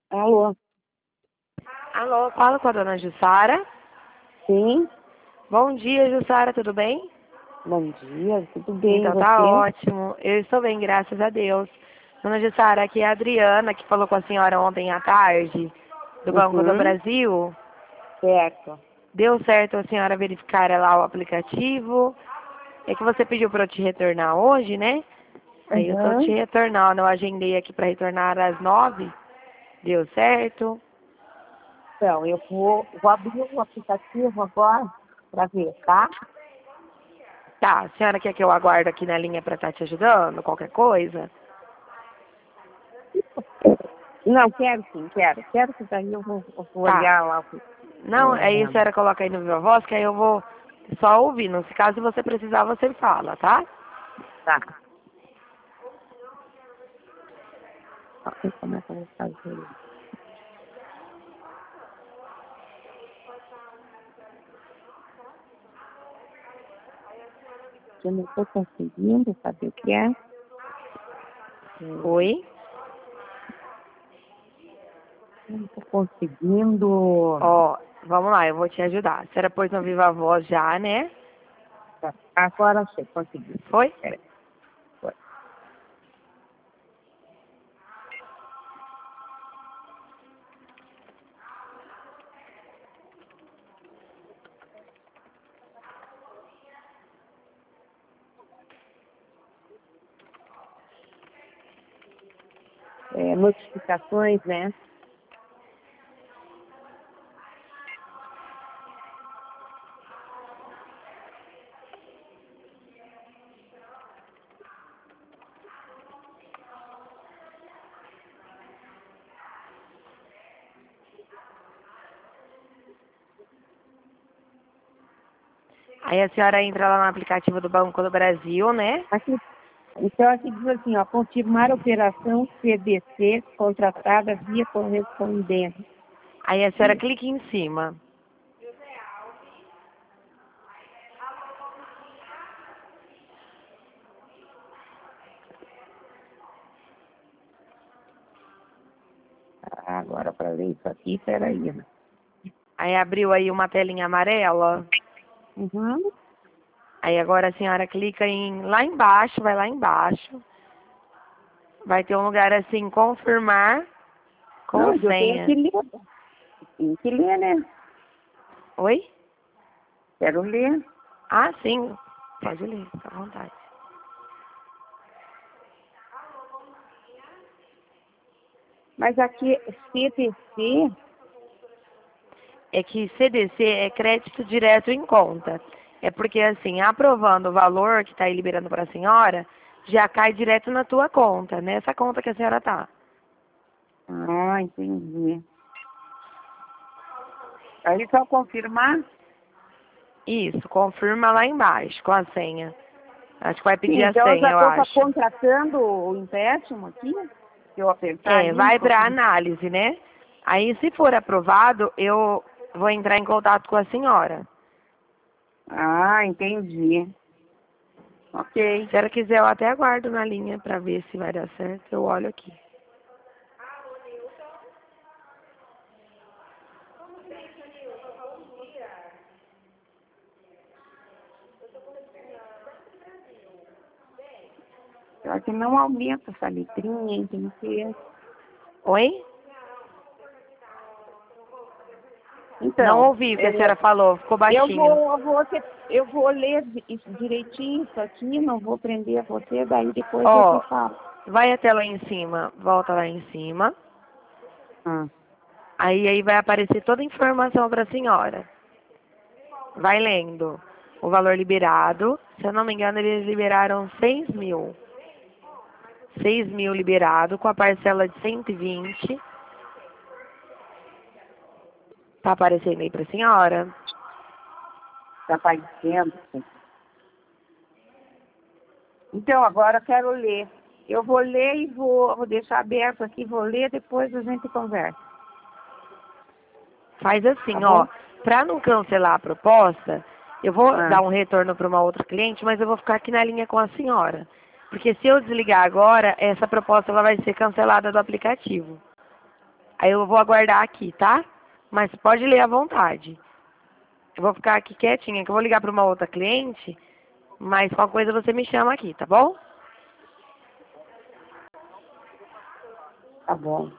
Alô? Alô, falo com a dona Jussara. Sim? Bom dia, Jussara, tudo bem? Bom dia, tudo bem, e Então tá você? ótimo. Eu estou bem, graças a Deus. Dona Jussara, aqui é a Adriana, que falou com a senhora ontem à tarde, do Banco do Uhum, Brasil. certo. Deu certo a senhora verificar lá o aplicativo? É que você pediu para eu te retornar hoje, né? Aí eu tô te Uhum. retornando. Eu agendei aqui para retornar às 9. Deu certo? Então, eu vou abrir o aplicativo agora para ver, tá? Tá, a senhora quer que eu aguarde aqui na linha para estar te ajudando? Qualquer coisa? Não, quero sim, quero. Quero que daí eu vou Tá. olhar lá. Não, aí a senhora coloca aí no Viva Voz, que aí eu vou só ouvindo. Se caso você precisar, você fala, tá? Tá. Ok, como é que eu vou fazer isso? Eu não estou conseguindo saber o que é. Eu Oi? não estou conseguindo. Ó, vamos lá, eu vou te ajudar. A senhora pôs no Viva Voz já, né? Tá. Agora achei, consegui. Foi? Peraí. Foi. Notificações, né? Aí a senhora entra lá no aplicativo do Banco do Brasil, né? Aqui, então, aqui diz assim, ó, confirmar a operação CDC contratada via correspondência. Aí a senhora clica em cima. Agora, para ler isso aqui, peraí. Né? Aí abriu aí uma telinha amarela. Uhum. Aí agora a senhora clica em lá embaixo, vai lá embaixo. Vai ter um lugar assim, confirmar com Não, eu tenho senha. que ler. Tem que ler, né? Oi? Quero ler. Ah, sim. Pode ler, fica à vontade. Mas aqui, CDC, É que CDC é crédito direto em conta. É porque, assim, aprovando o valor que está aí liberando para a senhora, já cai direto na tua conta, nessa conta que a senhora tá. entendi. Aí só confirmar? Isso, confirma lá embaixo com a senha. Acho que vai Sim, pedir a então eu já senha, eu estou acho. contratando o empréstimo aqui. Se eu apertar É, ali, vai para análise, né? Aí, se for aprovado, eu vou entrar em contato com a senhora. entendi. Ok. Se a senhora quiser, eu até aguardo na linha para ver se vai dar certo. Eu olho aqui. Só que não aumenta essa letrinha, hein? Tem que... Oi? Não Então, ouvi o que a senhora falou, ficou eu baixinho. vou, eu vou, eu vou ler isso direitinho, isso aqui, não vou prender você, daí depois eu te Ó, falo. vai até lá em cima, volta lá em cima. Ah, Aí vai aparecer toda a informação para a senhora. Vai lendo. O valor liberado, se eu não me engano, eles liberaram 6 mil. 6 mil liberado com a parcela de 120. Tá aparecendo aí para a senhora? tá aparecendo. Então, agora eu quero ler. Eu vou ler e vou deixar aberto aqui, vou ler, depois a gente conversa, Faz tá assim, ó. bom? Para não cancelar a proposta, eu vou Ah, dar um retorno para uma outra cliente, mas eu vou ficar aqui na linha com a senhora. Porque se eu desligar agora, essa proposta ela vai ser cancelada do aplicativo. Aí eu vou aguardar aqui, tá? Mas pode ler à vontade. Eu vou ficar aqui quietinha, que eu vou ligar para uma outra cliente, mas qualquer coisa você me chama aqui, tá bom? Tá bom.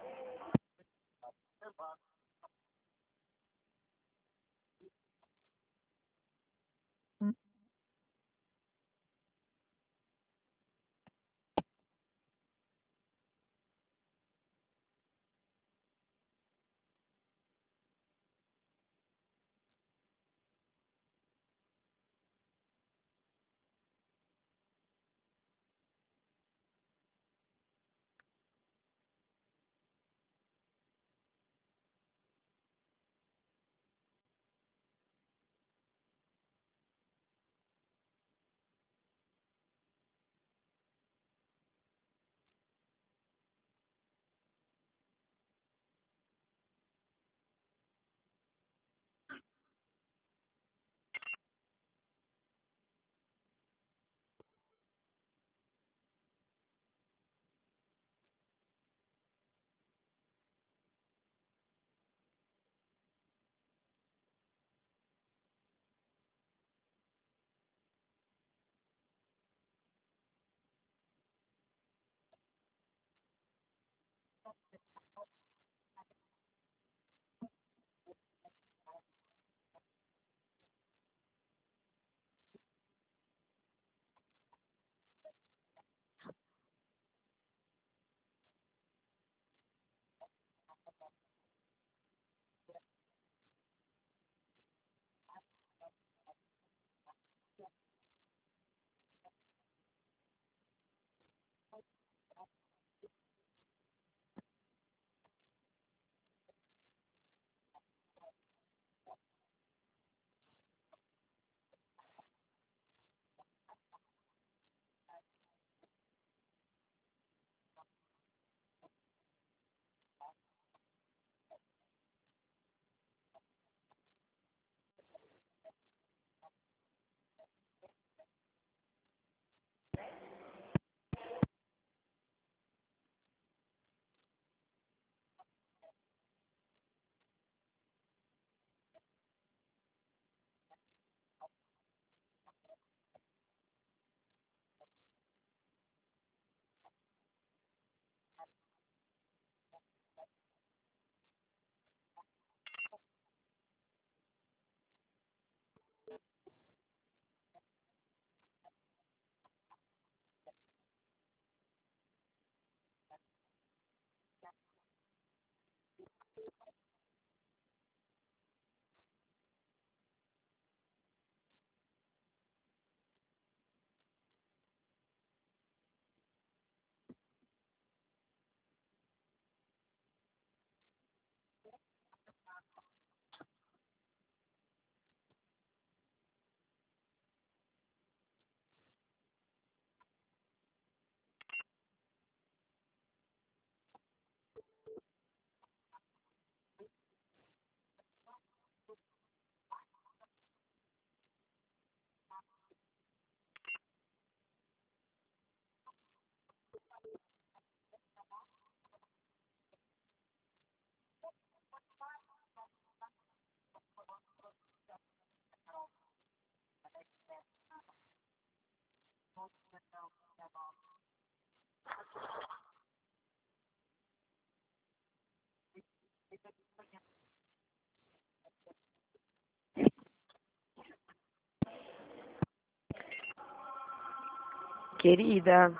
Querida.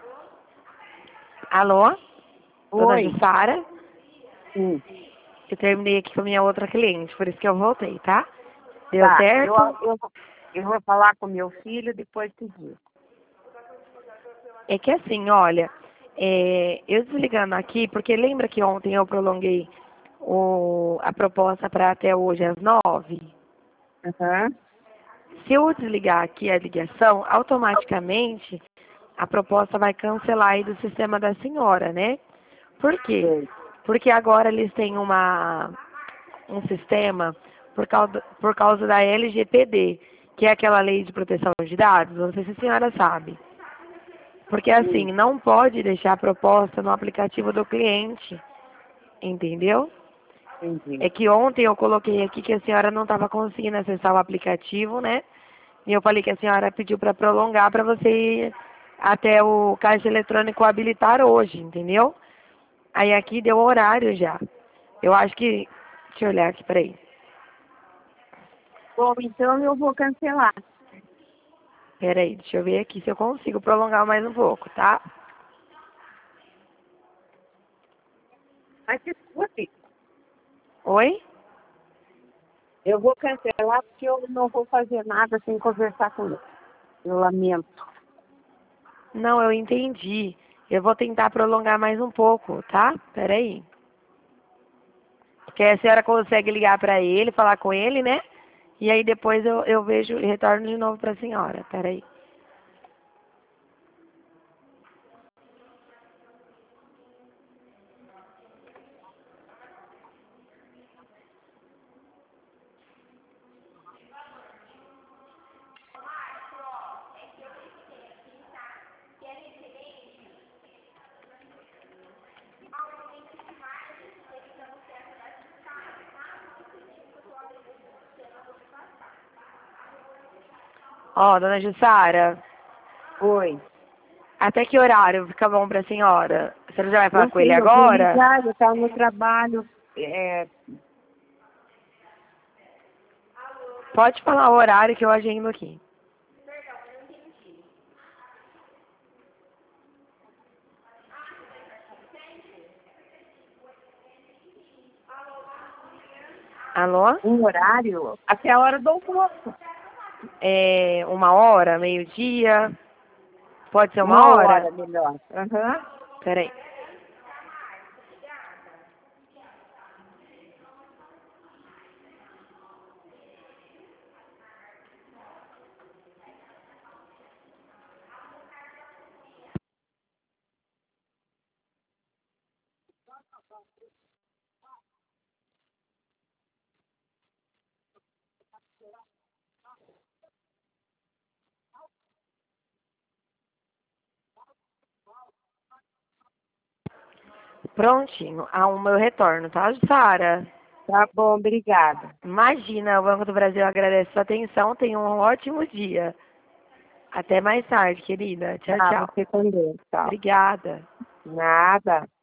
Alô? Dona Oi. Jussara? Sim. Eu terminei aqui com a minha outra cliente, por isso que eu voltei, tá? Deu Tá. certo? Eu vou falar com meu filho depois te digo. É que assim, olha, eu desligando aqui, porque lembra que ontem eu prolonguei a proposta para até hoje às 9? Aham. Se eu desligar aqui a ligação, automaticamente a proposta vai cancelar aí do sistema da senhora, né? Por quê? Sei. Porque agora eles têm um sistema por causa da LGPD, que é aquela lei de proteção de dados, não sei se a senhora sabe. Porque assim, Sim. não pode deixar a proposta no aplicativo do cliente. Entendeu? Entendi. É que ontem eu coloquei aqui que a senhora não estava conseguindo acessar o aplicativo, né? E eu falei que a senhora pediu para prolongar para você ir até o caixa eletrônico habilitar hoje, entendeu? Aí aqui deu horário já. Eu acho que. Deixa eu olhar aqui, peraí. Bom, então eu vou cancelar. Peraí, deixa eu ver aqui se eu consigo prolongar mais um pouco, tá? Mas escute, Oi? eu vou cancelar porque eu não vou fazer nada sem conversar com ele. Eu lamento. Não, eu entendi. Eu vou tentar prolongar mais um pouco, tá? Peraí. Porque a senhora consegue ligar pra ele, falar com ele, né? E aí depois eu vejo e retorno de novo pra senhora. Peraí. Ó, dona Jussara, Oi. até que horário fica bom pra senhora? A senhora já vai falar Não com ele sei, eu vou agora? ligar, eu estava no trabalho. Pode falar o horário que eu agendo aqui. Alô? Um horário até a hora do almoço. É 1 hora, meio-dia? Pode ser 1 hora? 1 hora melhor. Aham. Peraí. Prontinho. O meu retorno, tá, Jussara? Tá bom, obrigada. Imagina, o Banco do Brasil agradece sua atenção. Tenha um ótimo dia. Até mais tarde, querida. Tchau, Tá, tchau. você também. Tchau. Obrigada. Nada.